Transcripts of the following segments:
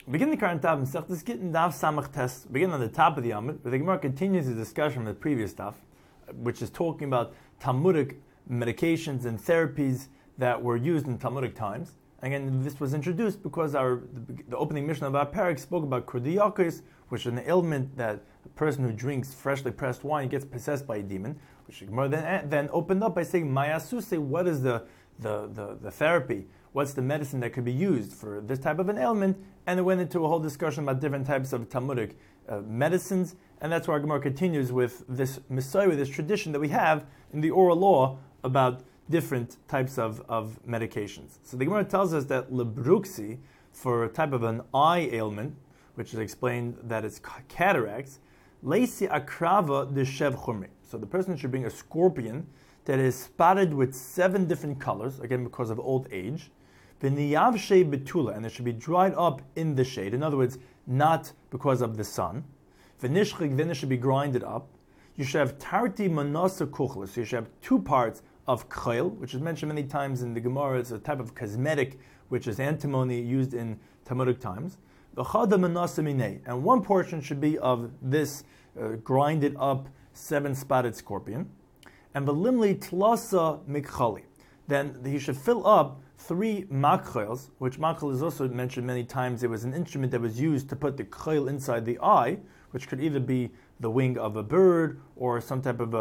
Begin the current Tav Masechtas Gittin Daf Samach Test. Begin on the top of the Amud, where the Gemara continues the discussion from the previous Daf, which is talking about Talmudic medications and therapies that were used in Talmudic times. Again, this was introduced because the opening mission of our parak spoke about kurdiyakis, which is an ailment that a person who drinks freshly pressed wine gets possessed by a demon, which the Gemara then opened up by saying, Mayasuse, what is the therapy? What's the medicine that could be used for this type of an ailment? And it went into a whole discussion about different types of Talmudic medicines, and that's where our Gemara continues with this Messiah, this tradition that we have in the oral law about different types of medications. So the Gemara tells us that lebruxi, for a type of an eye ailment, which is explained that it's cataracts, leisi akrava de shev chumri. So the person should bring a scorpion that is spotted with 7 different colors, again because of old age, v'niyavshe betula, and it should be dried up in the shade. In other words, not because of the sun. V'nishchik, then it should be grinded up. You should have tarti manasa kuchla, so you should have 2 parts of khail, which is mentioned many times in the Gemara. It's a type of cosmetic, which is antimony used in Talmudic times. V'chada manasa minei, and 1 portion should be of this grinded up 7-spotted scorpion. And v'limli tlasa mikchali, then he should fill up 3 makhels, which makhel is also mentioned many times. It was an instrument that was used to put the khel inside the eye, which could either be the wing of a bird or some type of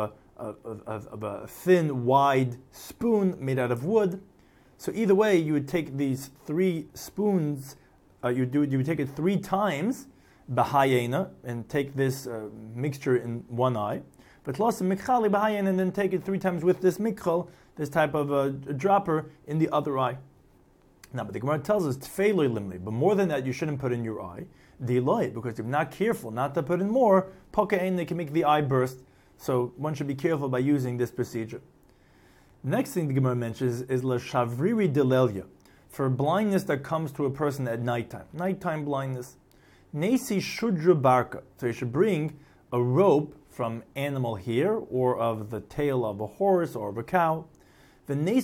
a thin, wide spoon made out of wood. So either way, you would take these 3 spoons, you would take it 3 times, bahayena, and take this mixture in one eye. But lost mikhali bahayen, and then take it 3 times with this mikhal, this type of a dropper in the other eye. Now, but the Gemara tells us tfeiloi limli, but more than that, you shouldn't put in your eye the loy, because if you're not careful not to put in more, pokain, they can make the eye burst. So one should be careful by using this procedure. Next thing the Gemara mentions is la shavriri delelya, for blindness that comes to a person at nighttime blindness. Nesi shudra barka, so you should bring a rope from animal hair or of the tail of a horse or of a cow. So you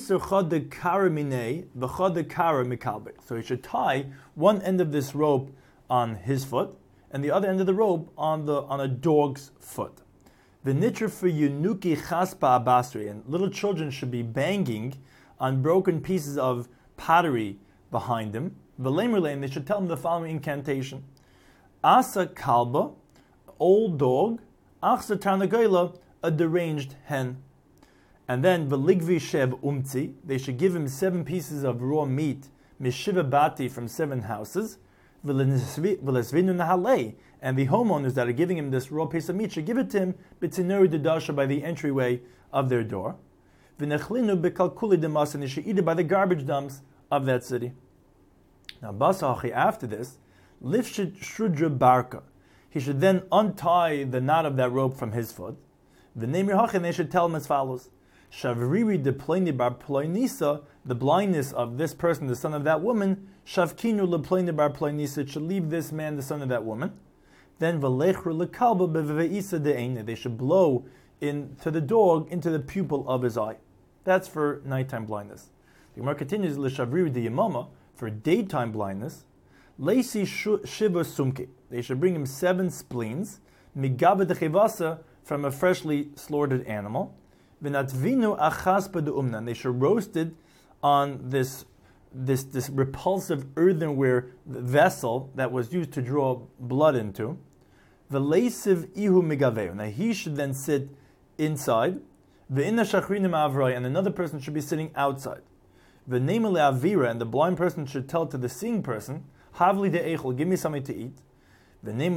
should tie one end of this rope on his foot and the other end of the rope on a dog's foot. The nitra for yunuki chaspa abasri, and little children should be banging on broken pieces of pottery behind them. They should tell them the following incantation: Asa kalba, old dog, achsa tarnagoyla, a deranged hen. And then v'ligvi shev umtzi, they should give him 7 pieces of raw meat, mishiva bati, from 7 houses, v'lesvinu nahalei, and the homeowners that are giving him this raw piece of meat should give it to him b'tzinuri dedasha, by the entryway of their door, v'nechlinu b'kalkuli demas, and they should eat it by the garbage dumps of that city. Now basachi, after this, lifshit shrudra barka, he should then untie the knot of that rope from his foot. V'neimir hachin, they should tell him as follows: Shavriri de pleini bar pleinisa, the blindness of this person, the son of that woman, shavkinu le pleini bar pleinisa, it should leave this man, the son of that woman. Then v'lechru le kalba beveisa de'eina, they should blow into the dog, into the pupil of his eye. That's for nighttime blindness. The Gemara continues, le shavriri de yamama, for daytime blindness, leisi shiva sumke, they should bring him 7 spleens, migaba de chivasa, from a freshly slaughtered animal. V'natvinu achaspa de umna, and they should roast it on this repulsive earthenware vessel that was used to draw blood into. V'leisiv ihu migaveu, now he should then sit inside. V'inna shachrinim avrai, and another person should be sitting outside. V'neima le'avira, and the blind person should tell to the seeing person, havli de'echel, give me something to eat. And then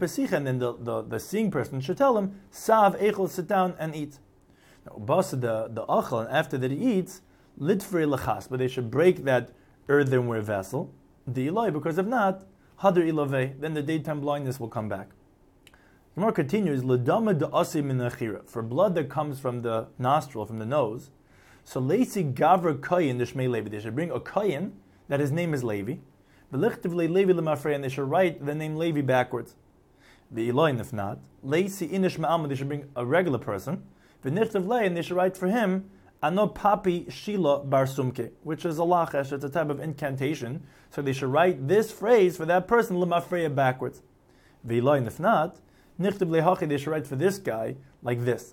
the seeing person should tell him, Sav echel, sit down and eat. Now, the achel, and after that he eats, litfrei lechas, but they should break that earthenware vessel, the ilai, because if not, hadr ilave, then the daytime blindness will come back. Gemara continues, ledama de asi min achira, for blood that comes from the nostril, from the nose. So leisi gavra kayin deshmei Levi, they should bring a kayin that his name is Levi. And they should write the name Levi backwards. The Elohim, if not, Leisi inish ma'alma, they should bring a regular person. And they should write for him ano papi shila bar sumke, which is a lachesh, it's a type of incantation. So they should write this phrase for that person, lemafreya, backwards. V'iloi, and if not, nichtav lehachi, they should write for this guy like this.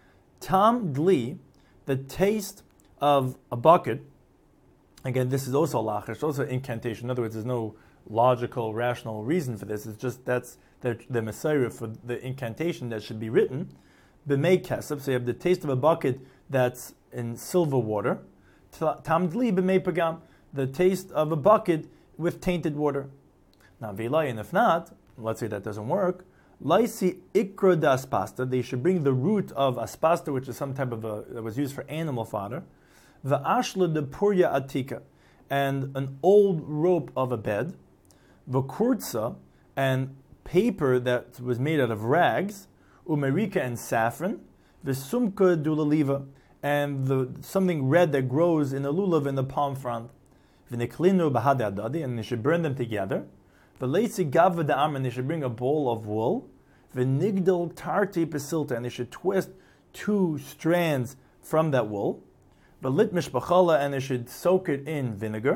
Tam dli, the taste of a bucket. Again, this is also lachesh, also incantation. In other words, there's no logical, rational reason for this. It's just that's the Messiah for the incantation that should be written. B'mei kesef, so you have the taste of a bucket that's in silver water. Tamdli b'mei pagam, the taste of a bucket with tainted water. Now, v'ilai, and if not, let's say that doesn't work, laisi ikra da aspasta, they should bring the root of aspasta, which is some type of that was used for animal fodder, v'ashla de purya atika, and an old rope of a bed, v'kurtza, and paper that was made out of rags, umerika and saffron, v'sumka dulaliva, and something red that grows in a lulav in the palm frond, v'niklinu b'hadei adadi, and they should burn them together, v'leitzi gava da'am, and they should bring a bowl of wool, v'nigdal tarti pesilta, and they should twist 2 strands from that wool, v'lit mishpachala, and they should soak it in vinegar,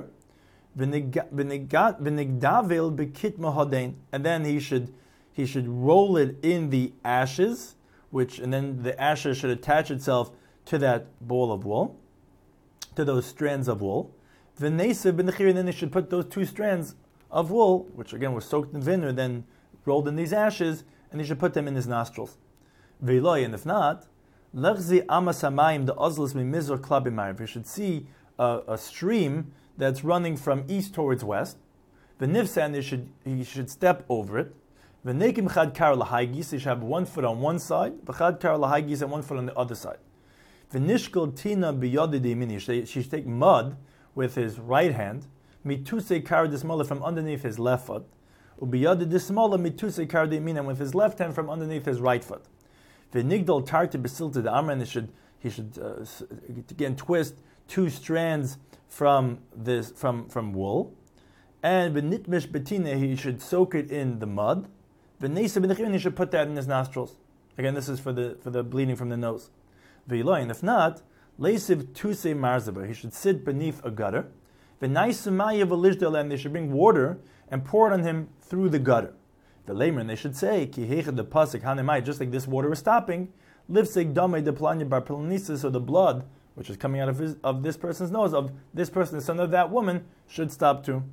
v'nigdavel b'kit mahadein, and then he should roll it in the ashes, and then the ashes should attach itself to that bowl of wool, to those strands of wool. V'nesev b'nechir, and then they should put those 2 strands of wool, which again was soaked in vinegar, then rolled in these ashes, and they should put them in his nostrils. V'iloi, and if not, lechzi amas hamayim the ozlas mimizor klabimayim. You should see a stream that's running from east towards west. V'nifsa, and he should step over it. V'nekim chad kar lahaygis, he should have 1 foot on one side, v'chad kar lahaygis, and 1 foot on the other side. V'nishkal tina biyadi deimini, she should take mud with his right hand, mituse kar dismala, from underneath his left foot, ubiyadi dismala mituse kar deimini, and with his left hand from underneath his right foot. V'nigdal tarti besilta the amra, and he should again twist 2 strands from wool, and v'nitmish betina, he should soak it in the mud. V'nesa b'nechir, he should put that in his nostrils. Again, this is for the bleeding from the nose. V'iloi, and if not, leisiv tuse marzaba, he should sit beneath a gutter. V'naisumaya v'lishdel, and they should bring water and pour it on him through the gutter. V'leimer, and they should say, ki heicha the pasuk hanemai, just like this water is stopping, livseg damei de planya bar pelanisis, so the blood which is coming out of this person's nose, of this person, the son of that woman, should stop too.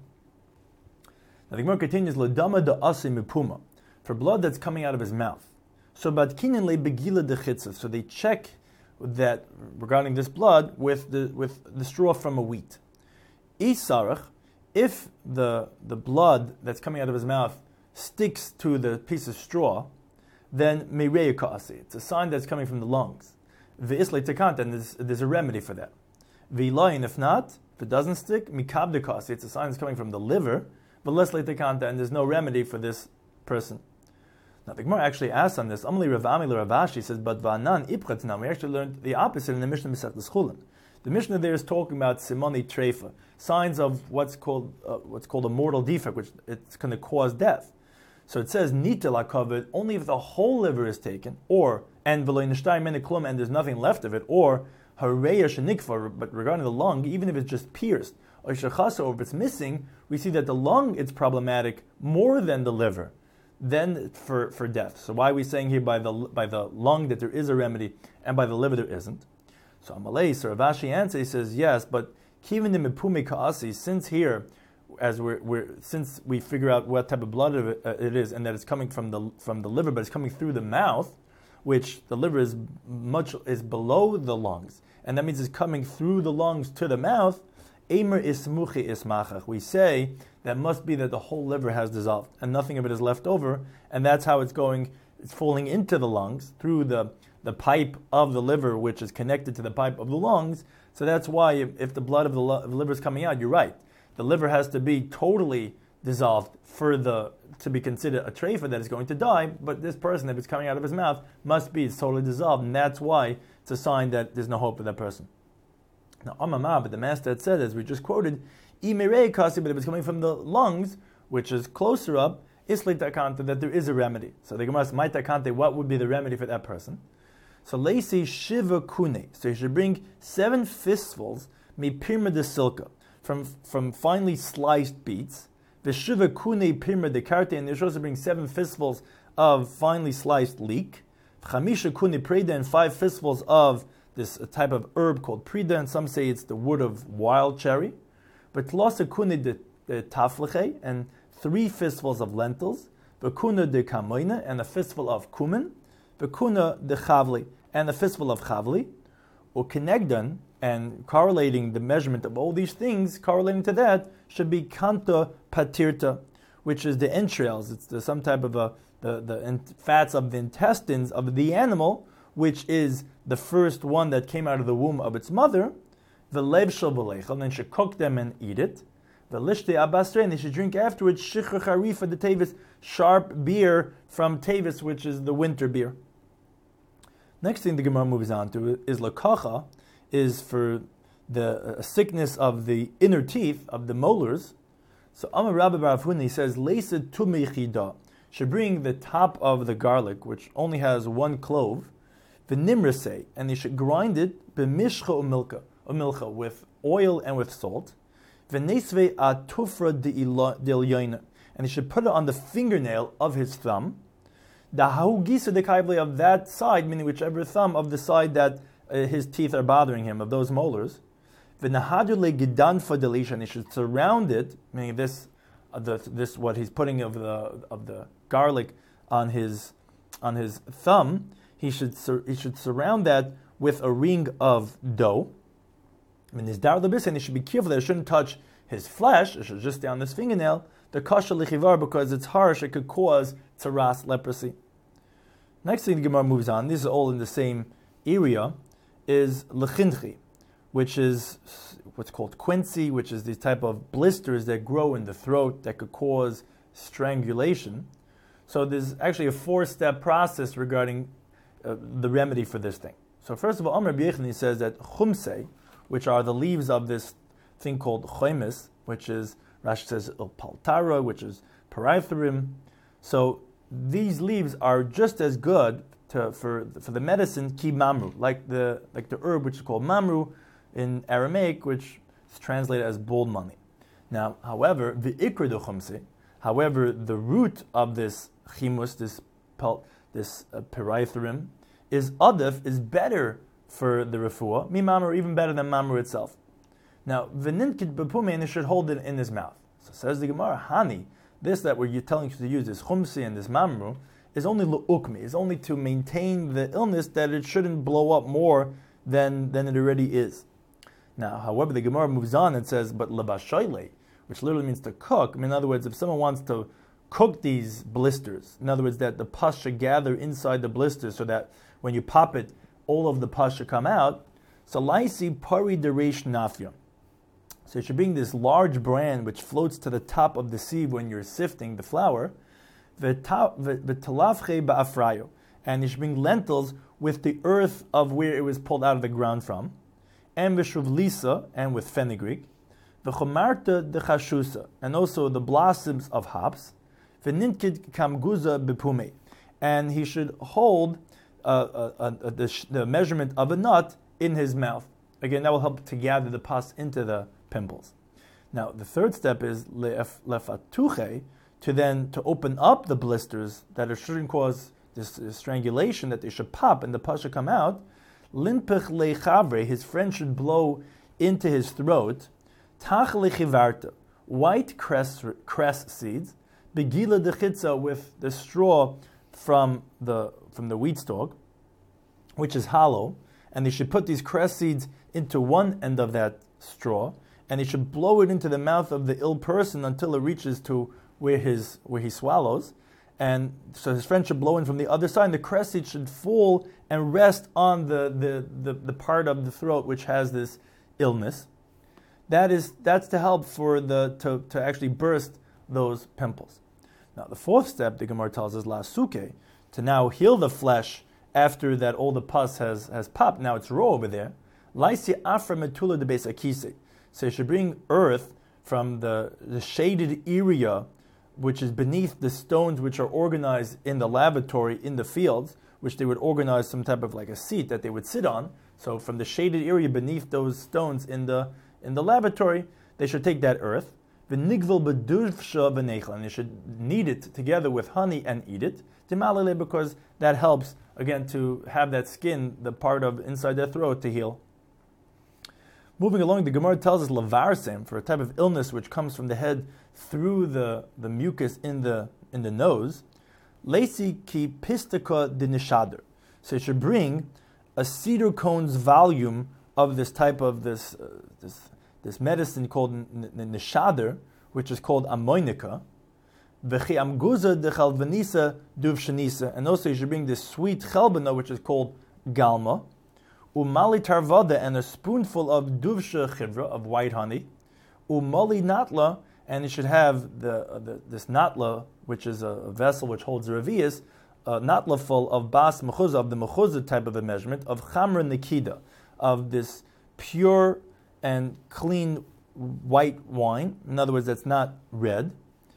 Now the Gemara continues, L'dama da asi mipuma, for blood that's coming out of his mouth. So badkinin le begila de chitzah, so they check that regarding this blood with the straw from a wheat. Isarach, if the blood that's coming out of his mouth sticks to the piece of straw, then meireya ka'asi, it's a sign that's coming from the lungs. V'isle tekant, and there's a remedy for that. V'ilayin, if not, if it doesn't stick, mikab dekasi, it's a sign that's coming from the liver, but lesle tekanta, and there's no remedy for this person. Now the Gemara actually asks on this, Amli Rav Ami Ravashi says, but va'anan ipchatna, we actually learned the opposite in the Mishnah Masechtas Chulin. The Mishnah there is talking about simoni treifa, signs of what's called a mortal defect, which it's going to cause death. So it says nitela covered only if the whole liver is taken, and there's nothing left of it, or hareya shenikva, but regarding the lung, even if it's just pierced, or shechasa, or if it's missing, we see that the lung it's problematic more than the liver, than for death. So why are we saying here by the lung that there is a remedy, and by the liver there isn't? So Amalei, so Rav Ashi answers, he says yes, but kivin mipume kaasi, since here, since we figure out what type of blood it is, and that it's coming from the liver, but it's coming through the mouth, which the liver is below the lungs, and that means it's coming through the lungs to the mouth. Eimer ismuchi ismachach. We say that must be that the whole liver has dissolved and nothing of it is left over, and that's how it's going. It's falling into the lungs through the pipe of the liver, which is connected to the pipe of the lungs. So that's why if the blood of the liver is coming out, you're right. The liver has to be totally dissolved to be considered a treifa that is going to die. But this person, if it's coming out of his mouth, it's totally dissolved, and that's why it's a sign that there's no hope for that person. Now, but the master had said, as we just quoted, imirei kasi, but if it's coming from the lungs, which is closer up, isli takante, that there is a remedy. So the Gemara asks, my takante, what would be the remedy for that person? So Leisi Shiva Kune. So you should bring 7 fistfuls, Pirma de Silka, from finely sliced beets. Veshiva Kune Pirma de Karte, and you should also bring 7 fistfuls of finely sliced leek. Chamisha Kune Preda, and 5 fistfuls of this type of herb called Preda, and some say it's the wood of wild cherry. But Tlasa Kune de Tafleche, and 3 fistfuls of lentils. V'kuna de Kamoina, and a fistful of cumin. V'kuna de Chavli, and a fistful of Chavli. U'kenegdan, and correlating the measurement of all these things, correlating to that, should be Kanta Patirta, which is the entrails. It's some type of the fats of the intestines of the animal, which is the first one that came out of the womb of its mother. The lev shel v'leichel, and then should cook them and eat it. The lishte abasre, and they should drink afterwards shikha charifa the tevis, sharp beer from tevis, which is the winter beer. Next thing the Gemara moves on to is lakacha, is for the sickness of the inner teeth, of the molars. So Amar Rabbi Bar Avuna says, Leisa tumeichida, should bring the top of the garlic, which only has 1 clove, v'nimrase, and they should grind it b'mishcha umilcha, with oil and with salt, v'nesve atufra de'ilyoina, and they should put it on the fingernail of his thumb, the hahugisa de kaivle, of that side, meaning whichever thumb of the side that his teeth are bothering him, of those molars, v'nahadule gidanfa delisha, and he should surround it, meaning this what he's putting of the garlic on his thumb, he should surround that with a ring of dough. And his dar lebis, and he should be careful that it shouldn't touch his flesh. It should just stay on this fingernail. The kasha lichivar, because it's harsh, it could cause tzaras, leprosy. Next thing the Gemara moves on. These are all in the same area. Is lechinchi, which is what's called quincy, which is these type of blisters that grow in the throat that could cause strangulation. So there's actually a 4-step process regarding the remedy for this thing. So first of all, Amr B'Yechni says that chumse, which are the leaves of this thing called choimis, which is, Rashi says, paltara, which is parytharim. So these leaves are just as good for the medicine ki mamru, like the herb which is called mamru in Aramaic, which is translated as bold money. Now, however, the ikr de chumse, however, the root of this chimus, this parytharim, is adif, is better for the refuah, mi mamru, even better than mamru itself. Now, v'ninkid b'pume, and it should hold it in his mouth. So says the Gemara, hani, this that we're telling you to use, this chumsi and this mamru, is only lu'ukmi, is only to maintain the illness, that it shouldn't blow up more than it already is. Now, however, the Gemara moves on and says, but lebashoyle, which literally means to cook. I mean, in other words, if someone wants to cook these blisters, in other words, that the pus should gather inside the blisters so that when you pop it, all of the pus should come out. So laisi pari deresh nafya. So you should bring this large bran which floats to the top of the sieve when you're sifting the flour, v'talafche ba'afrayo, and you should bring lentils with the earth of where it was pulled out of the ground from, and v'shuvlisa, and with fenugreek, v'chomarta dechashusa, and also the blossoms of hops, v'ninkid kamguza bepume, and he should hold the measurement of a nut in his mouth. Again, that will help to gather the pus into the pimples. Now, the third step is lefatuche, to open up the blisters that it shouldn't cause this strangulation, that they should pop and the pus should come out. Limpich lechavre, his friend should blow into his throat. Tach lechivarta, white cress seeds. Begila dechitza, with the straw from the wheat stalk, which is hollow, and they should put these cress seeds into one end of that straw, and he should blow it into the mouth of the ill person until it reaches to where he swallows. And so his friend should blow in from the other side, and the cress seed should fall and rest on the part of the throat which has this illness. That's to help for to actually burst those pimples. Now the fourth step, the Gemara tells us, lasuke, to now heal the flesh after that all the pus has popped. Now it's raw over there. Laisi afra metula de beis akise. So you should bring earth from the shaded area which is beneath the stones which are organized in the lavatory in the fields, which they would organize some type of like a seat that they would sit on. So from the shaded area beneath those stones in the lavatory, they should take that earth. V'nigvel b'duvsha v'neichel, and they should knead it together with honey and eat it. Timalele, because that helps again to have that skin, the part of inside their throat, to heal. Moving along, the Gemara tells us lavarsem, for a type of illness which comes from the head through the mucus in the nose. Lesi ki pistika de nishader. So you should bring a cedar cone's volume of this type of this medicine called nishader, which is called ammoinica. V'chi amguza de chalvanisa duvshanisa, and also you should bring this sweet chelbana, which is called galma. Umali tarvada, and a spoonful of duvsha chivra, of white honey. Umali natla, and you should have this natla, which is a vessel which holds the revius, a natla full of bas mechuzah, of the mechuzah type of a measurement, of chamra nikida, of this pure and clean white wine. In other words, that's not red.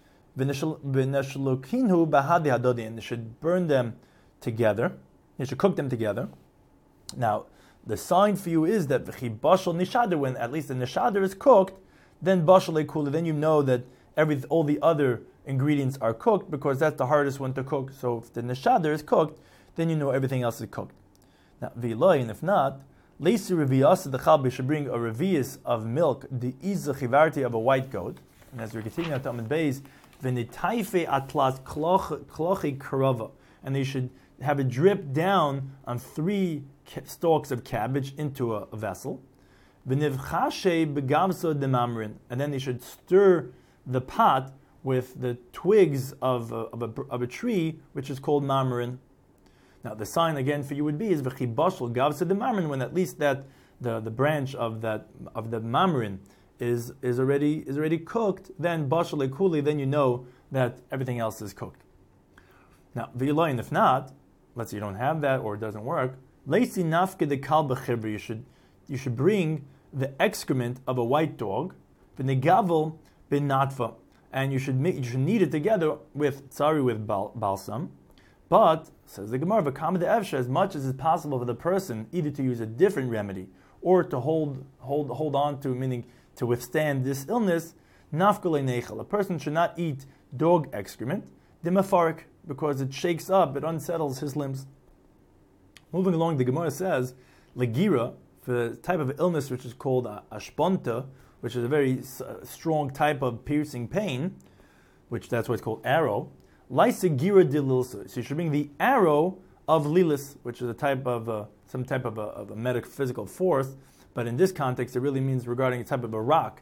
V'neshalokinu bahadi hadodi, and you should burn them together. You should cook them together. Now, the sign for you is that v'chi bashal nishader, when at least the nishader is cooked, then bashal ekula, then you know that all the other ingredients are cooked, because that's the hardest one to cook. So if the nishader is cooked, then you know everything else is cooked. Now, v'iloi, and if not, leisi reviyasa the chalbi should bring a revius of milk, the iza chivarti of a white goat. And as we continue at Amud Beis, v'nitaife atlas klochi karava, and they should have it drip down on 3 stalks of cabbage into a vessel. V'nivchashe begamso de mamrin, and then they should stir the pot with the twigs of a tree, which is called mamrin. Now the sign again for you would be is v'chibashal gavsa de mamrin, when at least that the branch of the mamrin is already cooked. Then bashal ekuli, then you know that everything else is cooked. Now v'yiloyin, if not, let's say you don't have that or it doesn't work, leisi nafke de kal b'chibra, you should bring the excrement of a white dog, v'negavel bin natva, and you should knead it together with balsam. But says the Gemara, v'kama de evsha, as much as is possible for the person either to use a different remedy or to hold on to, meaning to withstand this illness, nafkele nechel, a person should not eat dog excrement, dimafarik, because it shakes up, it unsettles his limbs. Moving along, the Gemara says, legira, for the type of illness which is called ashponta, which is a very strong type of piercing pain, which that's why it's called arrow, lysigira de lilsa. So you should bring the arrow of lilis, which is a type of some type of a metaphysical force, but in this context, it really means regarding a type of a rock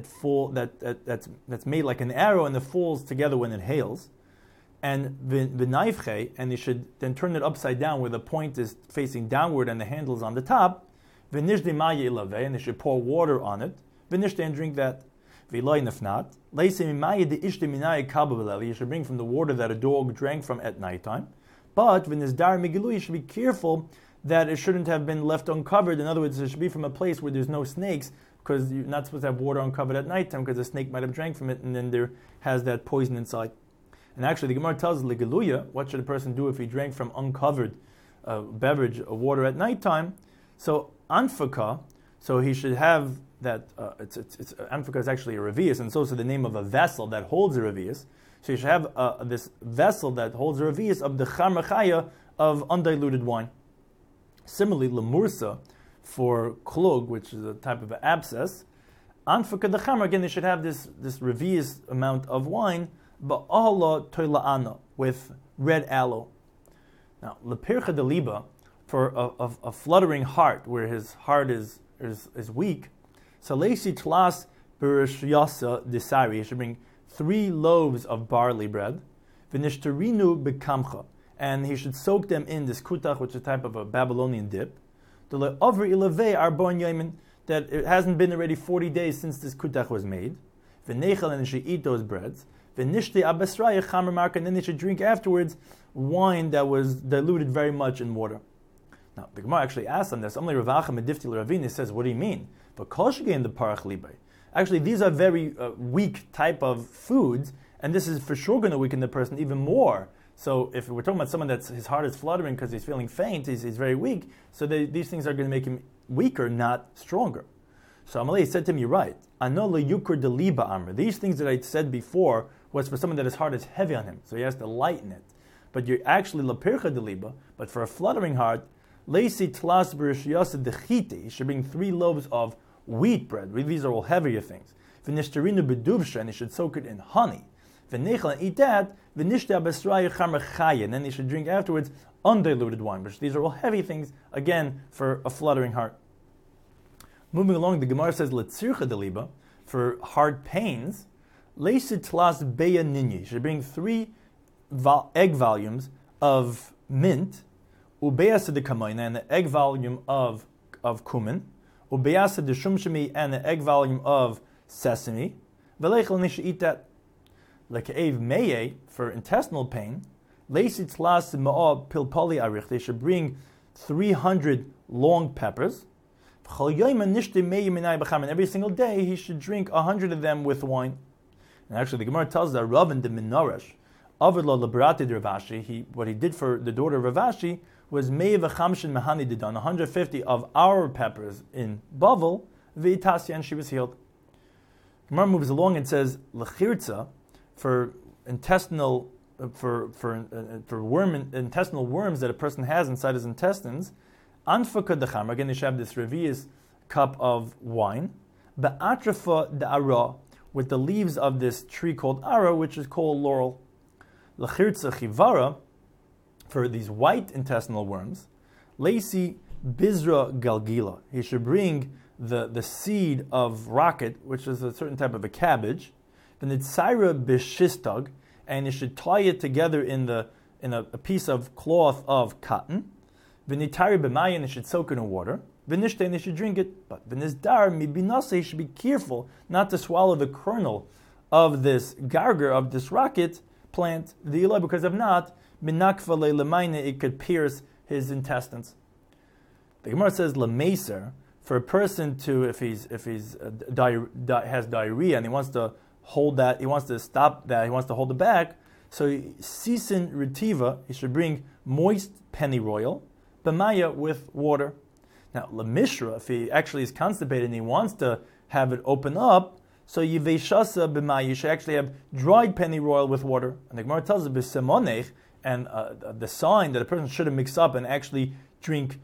that's made like an arrow and it falls together when it hails. And v'naifche, and you should then turn it upside down where the point is facing downward and the handle is on the top. V'nishde maya ilave, and they should pour water on it. V'nishde, and drink that. V'loyin, if not, leise maya de ishte minaya kabel, you should bring from the water that a dog drank from at nighttime. But v'nizdar migilu, you should be careful that it shouldn't have been left uncovered. In other words, it should be from a place where there's no snakes, because you're not supposed to have water uncovered at nighttime, because a snake might have drank from it, and then there has that poison inside. And actually, the Gemara tells Legaluya, what should a person do if he drank from uncovered beverage or water at nighttime? So anfaka, so he should have that. Anfaka is actually a revius, and so is the name of a vessel that holds a revius. So you should have this vessel that holds a revius of the chamachaya of undiluted wine. Similarly, lemursa for klug, which is a type of abscess. Anfaka the chamar, again, they should have this revius amount of wine, ba'ala toila'ana, with red aloe. Now, lepircha de liba, for a fluttering heart, where his heart is weak, salesi tlas berishyasa desari, he should bring 3 loaves of barley bread, v'nishtarinu bekamcha, and he should soak them in this kutach, which is a type of a Babylonian dip, that it hasn't been already 40 days since this kutach was made, v'nechel, and he should eat those breads, v'nishte abesraya chamer marka, and then they should drink afterwards wine that was diluted very much in water. Now, the Gemara actually asks on this, Amli Ravacha Medifti Ravini says, what do you mean? But koshgein the parach libay. Actually, these are very weak type of foods, and this is for sure going to weaken the person even more So if we're talking about someone that's his heart is fluttering because he's feeling faint, he's very weak, so these things are going to make him weaker, not stronger. So Amalei said to him, you're right. Anola yukur deliba amr. These things that I said before was for someone that his heart is heavy on him, so he has to lighten it. But you're actually lapircha deliba, but for a fluttering heart, leisi tlas b'rishiyasa dechite. He should bring 3 loaves of wheat bread. These are all heavier things. V'nishterinu beduvsha, and he should soak it in honey. V'nechel, and eat that. V'nishta b'sraya chamer chaya, and then he should drink afterwards undiluted wine. Which these are all heavy things, again, for a fluttering heart. Moving along, the Gemara says, letzircha deliba, for heart pains, leisit tlas beya ninyi. You should bring 3 egg volumes of mint, ubeyasa de kamayna, and the egg volume of cumin, ubeyasa de shumshimi, and the egg volume of sesame. Velechel, and you should eat that. Leke'ev meye, for intestinal pain, leisit tlas ma'a pilpali arich. They should bring 300 long peppers. And every single day he should drink 100 of them with wine. And actually the Gemara tells us that Rav and the Minarash, what he did for the daughter of Ravashi was 150 of our peppers in Bavel, and she was healed. Gemara moves along and says, L'chirtza, for intestinal intestinal worms that a person has inside his intestines, Anfaka decham, again they should have this revius cup of wine, be'atrafa da'ara, with the leaves of this tree called ara, which is called laurel. L'chirtza chivara, for these white intestinal worms, leisi bizra galgila. He should bring the seed of rocket, which is a certain type of a cabbage, the nitzaira b'shistag, and you should tie it together in a piece of cloth of cotton. V'nitari b'mayin, you should soak it in water. V'nishte, and you should drink it. But v'nizdar mibinase, you should be careful not to swallow the kernel of this garger, of this rocket plant, because if not, minakva le'lemaine, it could pierce his intestines. The Gemara says lemeser, for a person to, if he's has diarrhea and he wants to hold that, he wants to stop that, he wants to hold it back. So sisin retiva, he should bring moist pennyroyal, b'maya, with water. Now, lemishra, if he actually is constipated and he wants to have it open up, so yiveshasa b'maya, you should actually have dried pennyroyal with water. And the Gemara tells us b'semonech, and the sign that a person shouldn't mix up and actually drink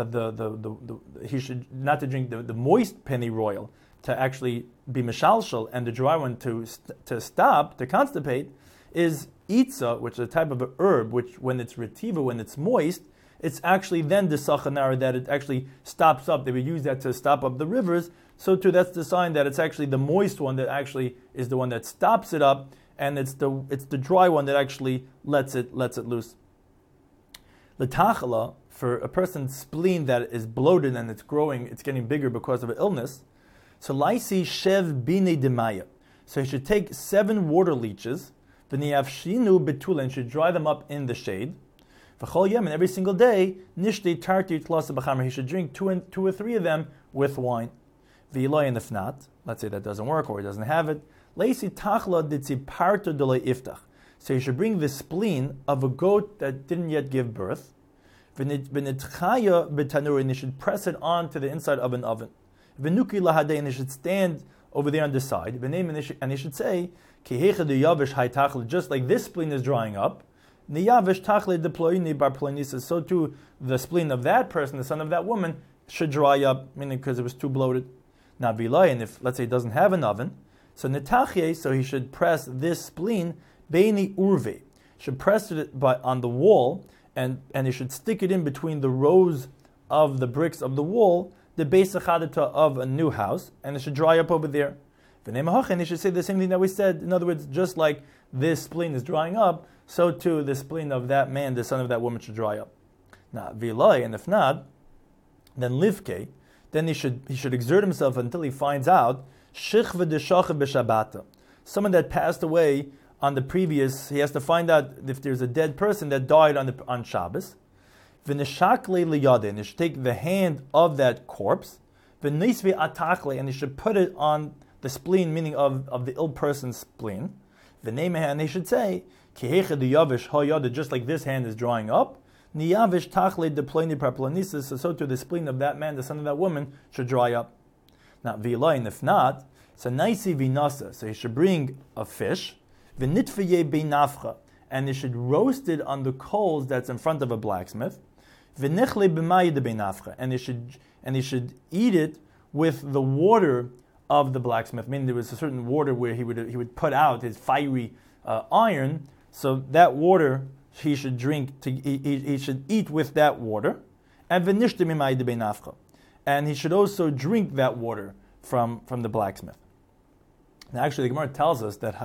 he should not to drink the moist pennyroyal, to actually be mishalshal, and the dry one to stop, to constipate, is itza, which is a type of a herb, which when it's retiva, when it's moist, it's actually then the sachanara that it actually stops up. They would use that to stop up the rivers. So too, that's the sign that it's actually the moist one that actually is the one that stops it up, and it's the dry one that actually lets it loose. L'tachala, for a person's spleen that is bloated and it's growing, it's getting bigger because of an illness. So laisi shev bine demaya. So he should take 7 water leeches, v'niyavshinu betula, and should dry them up in the shade. V'chol yem, and every single day, nishti tarti tlasa b'chamer, he should drink 2 or 3 of them with wine. V'iloi, and if not, let's say that doesn't work or he doesn't have it, laisi tachla ditzi parto delay iftach. So he should bring the spleen of a goat that didn't yet give birth, v'nitchaya b'tanur, and he should press it onto the inside of an oven. V'nuki lahadei, and he should stand over there on the side, and he should say, just like this spleen is drying up, so too the spleen of that person, the son of that woman, should dry up, meaning because it was too bloated. Now vilay, and if let's say he doesn't have an oven, so netachye, so he should press this spleen beini urve, should press it on the wall, and he should stick it in between the rows of the bricks of the wall, the base of a new house, and it should dry up over there. And he should say the same thing that we said. In other words, just like this spleen is drying up, so too the spleen of that man, the son of that woman, should dry up. Now, vilay, and if not, then livke, then he should exert himself until he finds out shichva deshacha b'shabata, someone that passed away on the previous. He has to find out if there's a dead person that died on Shabbos. V'neshakle liyade, and he should take the hand of that corpse. V'nisve atakle, and he should put it on the spleen, meaning of the ill person's spleen. and they should say, Kihecha the yavish hayada, just like this hand is drying up, niyavish tachle de pleni parplanisis, so to the spleen of that man, the son of that woman, should dry up. Now, v'ilayin, if not, so naisi vinasa, so he should bring a fish, v'nitfeye beinafcha, and they should roast it on the coals that's in front of a blacksmith, v'nichle b'mayi de beinafcha, and they should eat it with the water of the blacksmith, meaning there was a certain water where he would put out his fiery iron, so that water he should drink, he should eat with that water, and v'nishte b'mayi de beinafcha, and he should also drink that water from the blacksmith. Now, actually, the Gemara tells us that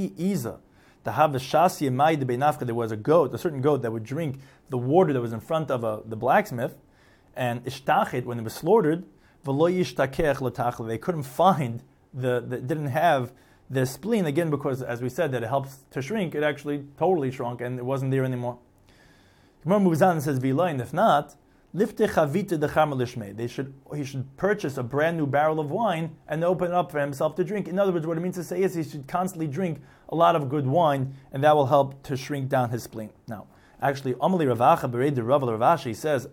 there was a certain goat that would drink the water that was in front of the blacksmith, and ishtachet, when it was slaughtered, they couldn't find didn't have the spleen, again, because, as we said, that it helps to shrink, it actually totally shrunk, and it wasn't there anymore. Gemara moves on and says, v'ilayin, if not, he should purchase a brand new barrel of wine and open it up for himself to drink. In other words, what it means to say is he should constantly drink a lot of good wine, and that will help to shrink down his spleen. Now, actually, Amali Ravacha Bered Rav Ravashi says,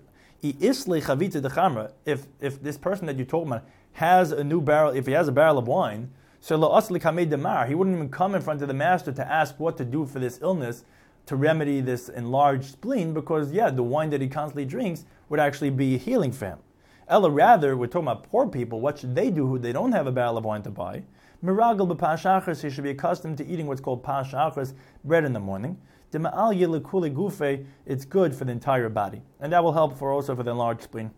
if this person that you're talking about has a new barrel, if he has a barrel of wine, so he wouldn't even come in front of the master to ask what to do for this illness, to remedy this enlarged spleen, because the wine that he constantly drinks would actually be healing for him. Ella, rather, we're talking about poor people. What should they do who they don't have a barrel of wine to buy? Miragel b'pash achras, he should be accustomed to eating what's called pash achras, bread in the morning. Dema'al yelekule gufe, it's good for the entire body, and that will help also for the enlarged spleen.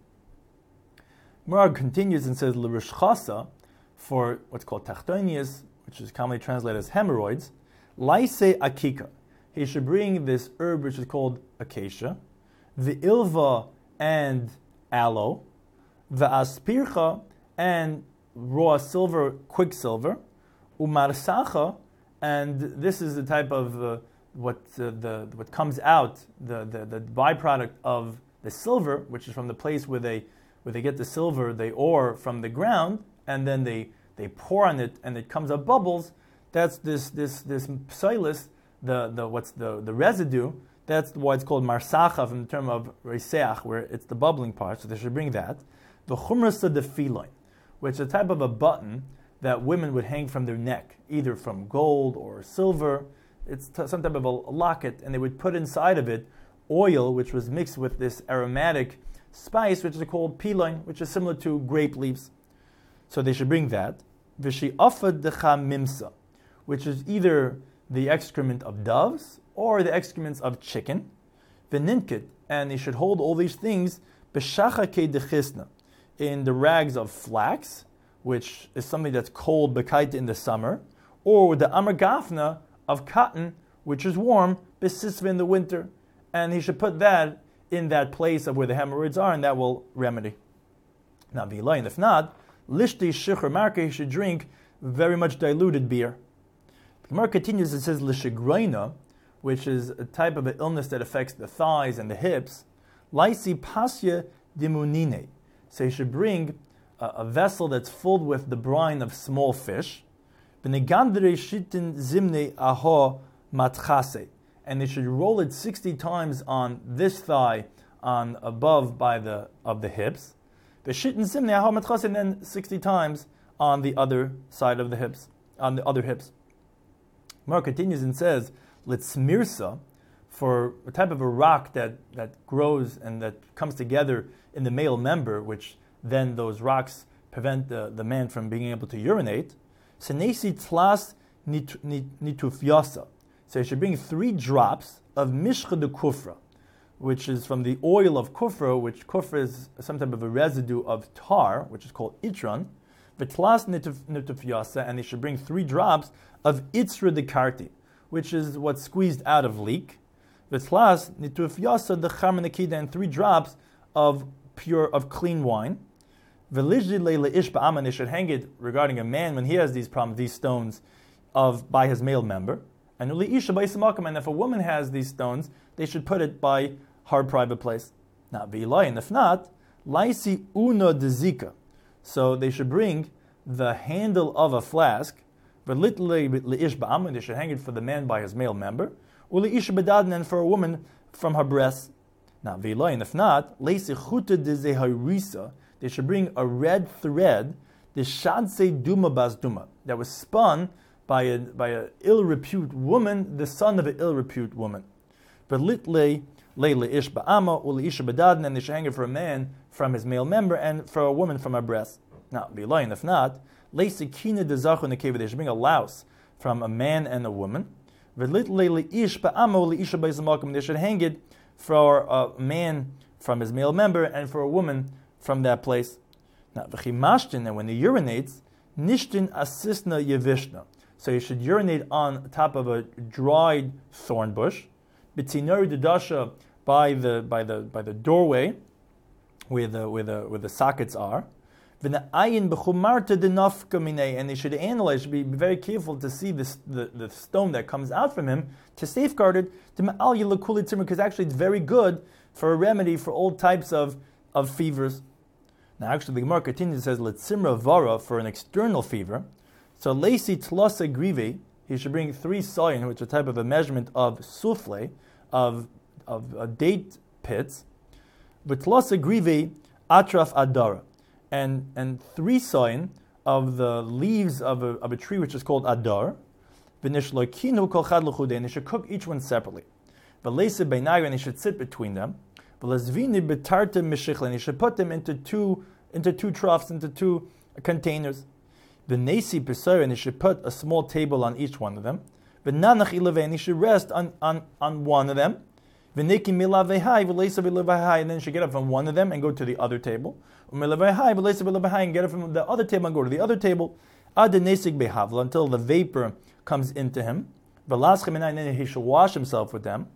Murag continues and says l'rishchasa, for what's called tachtonius, which is commonly translated as hemorrhoids, laise akika. He should bring this herb which is called acacia, the ilva and aloe, the aspircha and raw silver, quicksilver, umarsacha, and this is the type of what comes out, the byproduct of the silver, which is from the place where they get the silver, the ore from the ground, and then they pour on it, and it comes up bubbles. That's this psilus, the residue. That's why it's called marsacha from the term of reseach, where it's the bubbling part. So they should bring that. The chumrasa de filoin, which is a type of a button that women would hang from their neck, either from gold or silver. It's some type of a locket, and they would put inside of it oil, which was mixed with this aromatic spice, which is called piloin, which is similar to grape leaves. So they should bring that. V'shi'afa decha mimsa, which is either the excrement of doves or the excrements of chicken. V'ninkit, and he should hold all these things b'shachake dechisna, in the rags of flax, which is something that's cold b'kaita in the summer, or the amargafna of cotton, which is warm, b'sisva in the winter, and he should put that in that place of where the hemorrhoids are, and that will remedy. Now, v'ilayin, if not, lishti shichur marka, he should drink very much diluted beer. The Gemara continues, it says lishigroina, which is a type of an illness that affects the thighs and the hips. Laisi pasya dimunine, so he should bring a vessel that's filled with the brine of small fish. V'negandre shitin zimne aho matchase, and they should roll it 60 times on this thigh, on above of the hips. V'shitin zimne aho matchase, and then 60 times on the other side of the hips, on the other hips. Mar continues and says, litzmirsa, for a type of a rock that grows and that comes together in the male member, which then those rocks prevent the man from being able to urinate. Senesi tlas nitufyasa. So you should bring 3 drops of mishcha de kufra, which is from the oil of kufra, which kufra is some type of a residue of tar, which is called itron. V'tlas nitufyasa, and they should bring 3 drops of itzra de karti, which is what's squeezed out of leek. V'tlas nitufyasa de charmenakida, and 3 drops of clean wine. V'lijdi leila ish ba'aman, they should hang it regarding a man when he has these problems, these stones, by his male member. And if a woman has these stones, they should put it by her private place. Now, v'ilayin, if not, laisi una de zika. So they should bring the handle of a flask, V'litlei ba'am, they should hang it for the man by his male member. U'leisha b'daden, and for a woman from her breast. Now, v'iloi, and if not, leisi chuta dezehairisa, they should bring a red thread, the shadse duma bas duma, that was spun by a ill-repute woman, the son of an ill-repute woman. But litlei leile ish ba'ama uleisha b'daden, and they should hang it for a man from his male member and for a woman from her breast. Now, v'iloi, and if not, leisi kina dezachu nekeva, they should bring a louse from a man and a woman. V'litlei leish ba'ama uleisha b'izamakim, they should hang it for a man from his male member and for a woman from that place. Now, v'chimashtin, and when he urinates, nishtin asisna yevishna. So you should urinate on top of a dried thorn bush. B'tinori dedasha, by the doorway where the sockets are. V'na'ayin b'chumarta denafka minei, and they should analyze, should be very careful to see the stone that comes out from him, to safeguard it, to ma'al yilakuli tzimmer, because actually it's very good for a remedy for all types of fevers. Now actually the Gemara continues and says, letzimra vara, for an external fever. So leisi tlasa grivi, he should bring 3 sayin, which is a type of a measurement of souffle, of date pits, but tlasa grivi atraf adara, and 3 sayin of the leaves of a tree which is called adar, v'nishlokinu kol chad l'chudei, and they should cook each one separately. V'leise beinayu, and they should sit between them. V'lezvini b'tarta mishichle, and they should put them into two troughs, into 2 containers. V'nesi pesar, and they should put a small table on each one of them. V'nanach ilavei, and they should rest on one of them. V'neki milavehai, v'leise v'levehai, and then they should get up from one of them and go to the other table. U'milavehai, v'leise v'levehai, and get up from the other table and go to the other table. Ad nesig behavla, until the vapor comes into him. V'laschem, and then he should wash himself with them.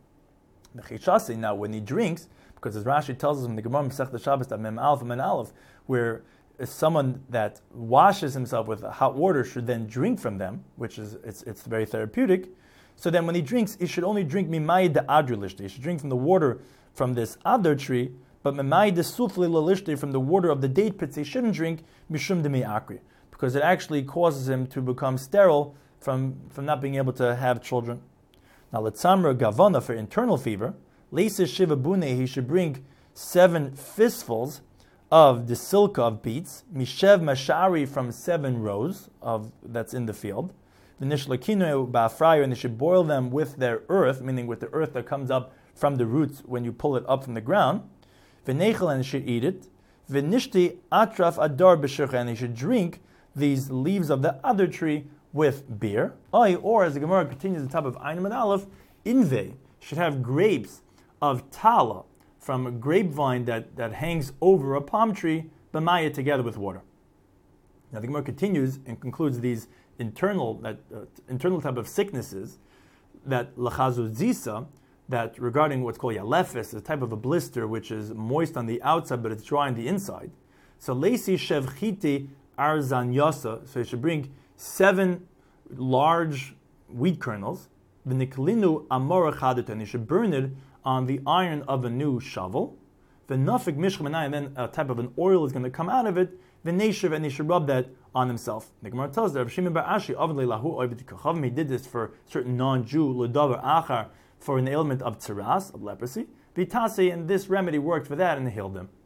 Now when he drinks, because as Rashi tells us in the Gemara Masechta Shabbos that Mem Aleph and Men Aleph, where someone that washes himself with hot water should then drink from them, which is it's very therapeutic. So then when he drinks, he should only drink mimai de adrilishti. He should drink from the water from this other tree, but mimai de sufli lalishti, from the water of the date pits, he shouldn't drink mishum de akri, because it actually causes him to become sterile from not being able to have children. Now, letzamra gavana, for internal fever, leisa shiva bune, he should bring 7 fistfuls of the silka of beets, mishev mashari, from 7 rows of that's in the field, the nishlakinu ba'afrayu, and they should boil them with their earth, meaning with the earth that comes up from the roots when you pull it up from the ground. V'nechel, and they should eat it. V'nishti atraf adar b'shircha, and they should drink these leaves of the other tree with beer. Or as the Gemara continues on top of Ein and Aleph, inve should have grapes of tala from a grapevine that hangs over a palm tree, b'maya, together with water. Now the Gemara continues and concludes these internal type of sicknesses, that lachazu zisa, that regarding what's called yalefis, a type of a blister which is moist on the outside but it's dry on the inside. So leisi shevchiti arzan yasa, so you should bring 7 large wheat kernels, v'niklinu amora chadet, and you should burn it on the iron of a new shovel. V'nafik mishchamanai, and then a type of an oil is going to come out of it. V'neshiv, and he should rub that on himself. The Gemara tells us, Rav Shimon bar Ashi, avnei lahu oived kachavim, he did this for certain non-Jew, l'davar achar, for an ailment of tzaras, of leprosy. V'tase, and this remedy worked for that and healed them.